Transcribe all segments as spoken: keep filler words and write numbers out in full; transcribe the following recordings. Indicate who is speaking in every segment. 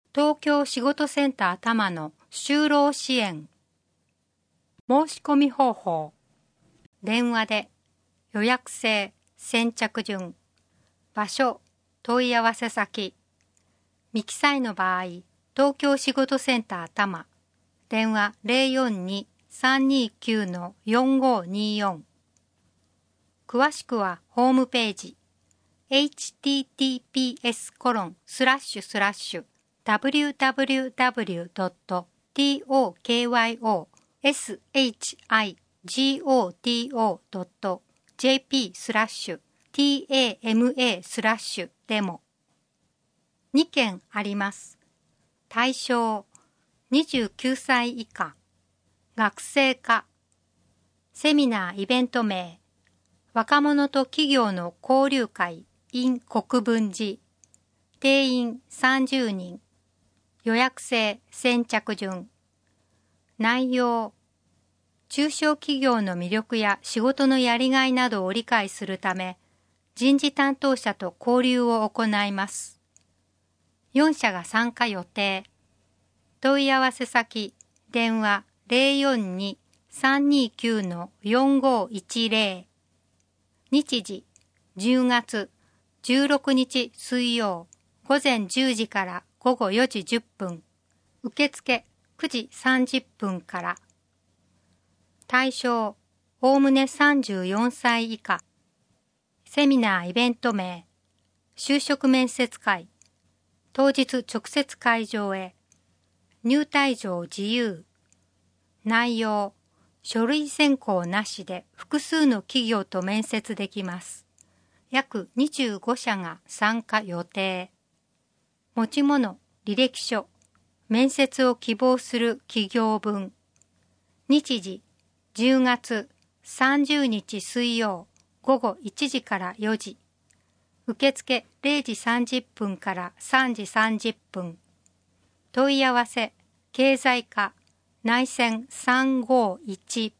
Speaker 1: 東京仕事センター多摩の就労支援。申し込み方法。電話で予約制、先着順。場所、問い合わせ先。未記載の場合、東京仕事センター多摩。電話 ゼロよんに さんにきゅう よんごによん。詳しくはホームページ エイチティーティーピーエスコロンスラッシュスラッシュダブリューダブリューダブリュードットトーキョーシゴトドットジェーピースラッシュタマスラッシュでもにけんあります。対象にじゅうきゅうさい以下、学生課、セミナーイベント名、若者と企業の交流会 in 国分寺、定員さんじゅうにん、予約制先着順。内容、中小企業の魅力や仕事のやりがいなどを理解するため、人事担当者と交流を行います。よん社が参加予定。問い合わせ先、電話 ゼロよんに さんにきゅう よんごいちゼロ。日時、じゅうがつじゅうろくにち水曜、午前じゅうじから午後よじじゅっぷん。受付くじさんじゅっぷんから。対象、おおむねさんじゅうよんさい以下。セミナーイベント名、就職面接会。当日直接会場へ。入退場自由。内容、書類選考なしで複数の企業と面接できます。約にじゅうご社が参加予定。持ち物、履歴書、面接を希望する企業分。日時、じゅうがつさんじゅうにち水曜、午後いちじからよじ。受付れいじさんじゅっぷんからさんじさんじゅっぷん。問い合わせ、経済課、内線さんごいち。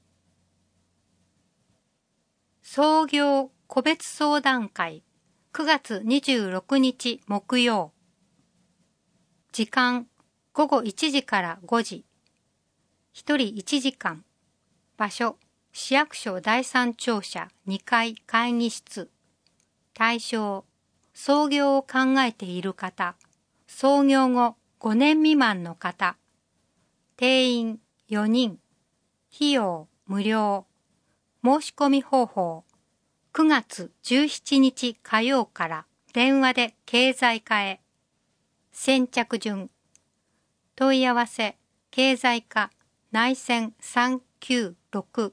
Speaker 1: 創業個別相談会、くがつにじゅうろくにち木曜。時間、午後いちじからごじ。ひとりいちじかん。場所、市役所だいさん庁舎にかい会議室。対象、創業を考えている方、創業後ごねん未満の方。定員よにん。費用無料。申し込み方法。くがつじゅうしちにち火曜から電話で経済課へ。先着順。問い合わせ、経済課、内線さんきゅうろく。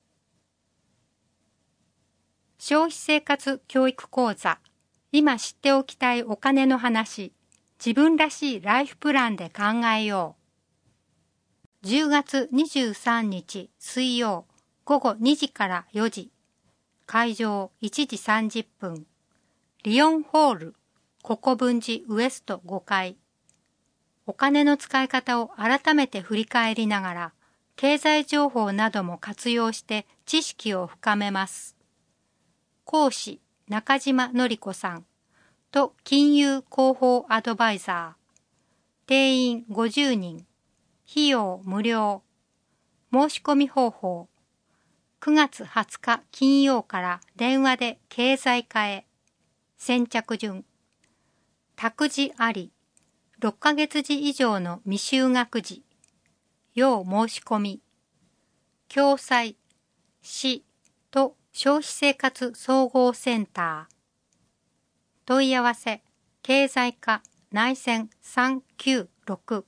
Speaker 1: 消費生活教育講座。今知っておきたいお金の話。自分らしいライフプランで考えよう。じゅうがつにじゅうさんにち水曜、午後にじからよじ。会場いちじさんじゅっぷん。リオンホール、国分寺ウエストごかい。お金の使い方を改めて振り返りながら、経済情報なども活用して知識を深めます。講師、中島のり子さんと金融広報アドバイザー。定員ごじゅうにん。費用無料。申し込み方法。くがつはつか金曜から電話で経済課へ。先着順。託児あり。ろっかげつじ以上の未就学児。要申し込み。共済、市と消費生活総合センター。問い合わせ、経済課、内線さんきゅうろく。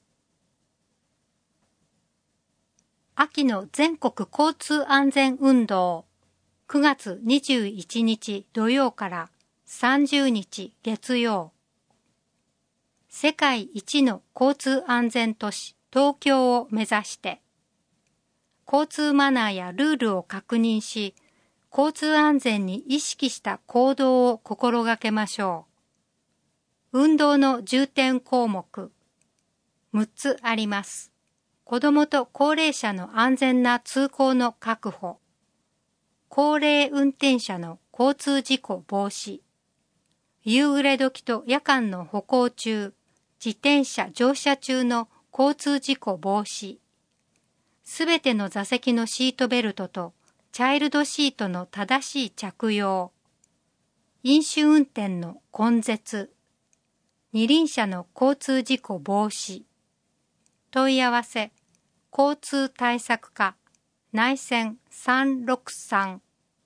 Speaker 1: 秋の全国交通安全運動。くがつにじゅういちにち土曜からさんじゅうにち月曜。世界一の交通安全都市東京を目指して、交通マナーやルールを確認し、交通安全に意識した行動を心がけましょう。運動の重点項目、むっつあります。子どもと高齢者の安全な通行の確保、高齢運転者の交通事故防止、夕暮れ時と夜間の歩行中、 自転車乗車中の交通事故防止。すべての座席のシートベルトとチャイルドシートの正しい着用。飲酒運転の根絶。二輪車の交通事故防止。問い合わせ、交通対策課、内線さんろくさん。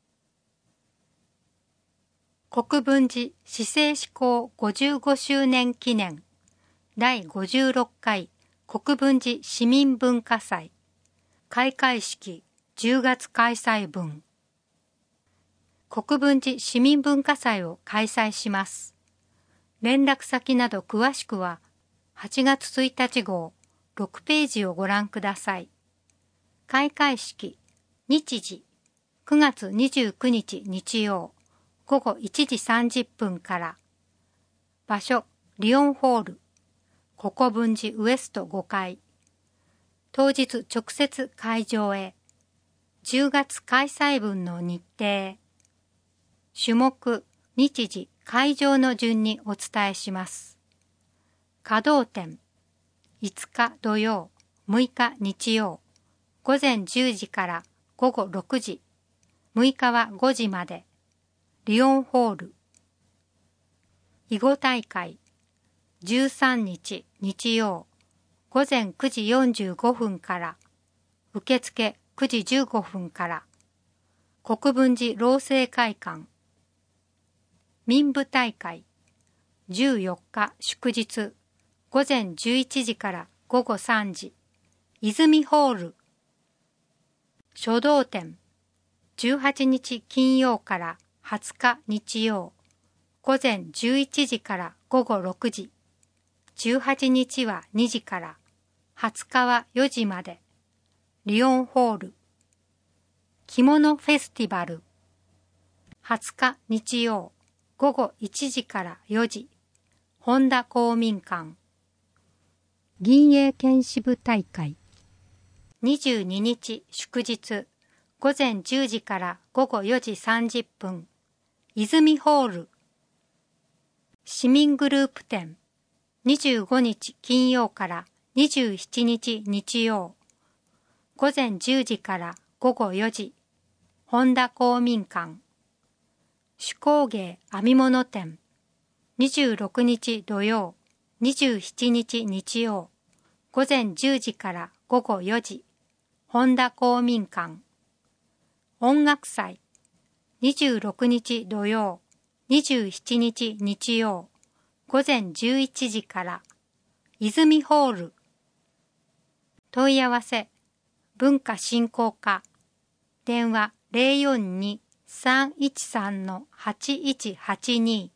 Speaker 1: 国分寺市政施行ごじゅうごしゅうねん記念だいごじゅうろっかい国分寺市民文化祭開会式じゅうがつ開催分。国分寺市民文化祭を開催します。連絡先など詳しくははちがつついたち号ろくページをご覧ください。開会式、日時、くがつにじゅうくにち日曜、ごごいちじさんじゅっぷんから。場所、リオンホール、国分寺ウエストごかい。当日直接会場へ。じゅうがつ開催分の日程。種目、日時、会場の順にお伝えします。稼働点、いつか土曜、むいか日曜、ごぜんじゅうじからごごろくじ、むいかはごじまで、リオンホール。囲碁大会、じゅうさんにち日曜、ごぜんくじよんじゅうごふんから、受付くじじゅうごふんから、国分寺労政会館。民舞大会、じゅうよっか祝日、ごぜんじゅういちじからごごさんじ、泉ホール。書道展、じゅうはちにち金曜からはつか日曜、ごぜんじゅういちじからごごろくじ、じゅうはちにちはにじから、はつかはよじまで、リオンホール。着物フェスティバル、はつか日曜、ごごいちじからよじ、本田公民館。銀英剣士部大会、にじゅうににち祝日、ごぜんじゅうじからごごよじさんじゅっぷん、泉ホール。市民グループ展、にじゅうごにち金曜からにじゅうしちにち日曜、ごぜんじゅうじからごごよじ、本田公民館。手工芸編み物展、にじゅうろくにち土曜、にじゅうしちにち日曜、ごぜんじゅうじからごごよじ、本田公民館。音楽祭、にじゅうろくにち土曜、にじゅうしちにち日曜、ごぜんじゅういちじから、泉ホール。問い合わせ、文化振興課、電話 ゼロよんに さんいちさん はちいちはちに。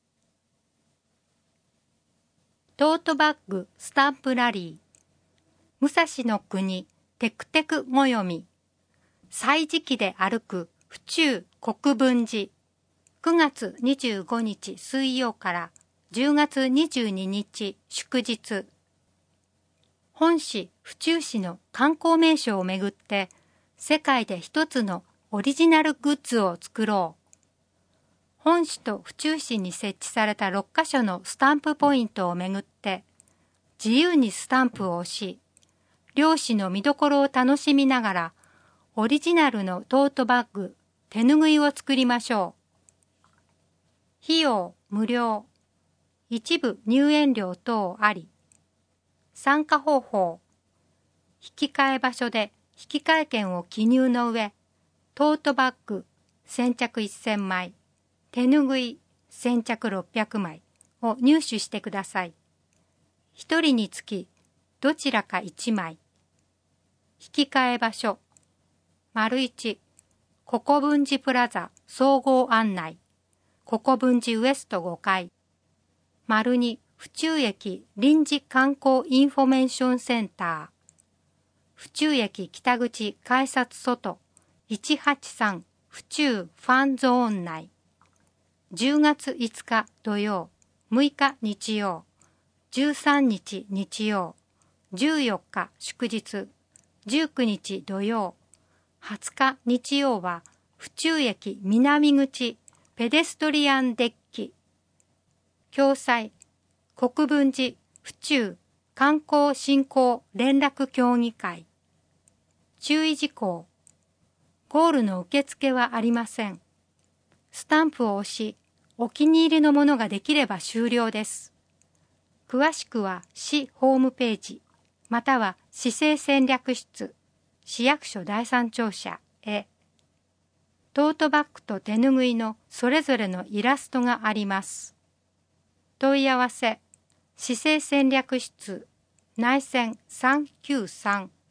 Speaker 1: トートバッグスタンプラリー、武蔵の国テクテクもよみ、歳時記で歩く府中国分寺、くがつにじゅうごにち水曜からじゅうがつにじゅうににち祝日。本市府中市の観光名所をめぐって世界で一つのオリジナルグッズを作ろう。本市と府中市に設置されたろっかしょのスタンプポイントをめぐって自由にスタンプを押し、両市の見どころを楽しみながらオリジナルのトートバッグ、手ぬぐいを作りましょう。費用無料。一部入園料等あり。参加方法。引き換え場所で引き換え券を記入の上、トートバッグ先着せんまい、手ぬぐい先着ろっぴゃくまいを入手してください。一人につきどちらかいちまい。引き換え場所。丸一、国分寺プラザ総合案内、国分寺ウエストごかい。丸二、府中駅臨時観光インフォメーションセンター。府中駅北口改札外いちはちさん府中ファンゾーン内。じゅうがついつか土曜、むいか日曜、じゅうさんにち日曜、じゅうよっか祝日、じゅうくにち土曜、はつか日曜は府中駅南口ペデストリアンデッキ。共催、国分寺府中観光振興連絡協議会。注意事項。ゴールの受付はありません。スタンプを押し、お気に入りのものができれば終了です。詳しくは市ホームページ、または市政戦略室、市役所第三庁舎へ。トートバッグと手ぬぐいのそれぞれのイラストがあります。問い合わせ、市政戦略室、内線さんきゅうさん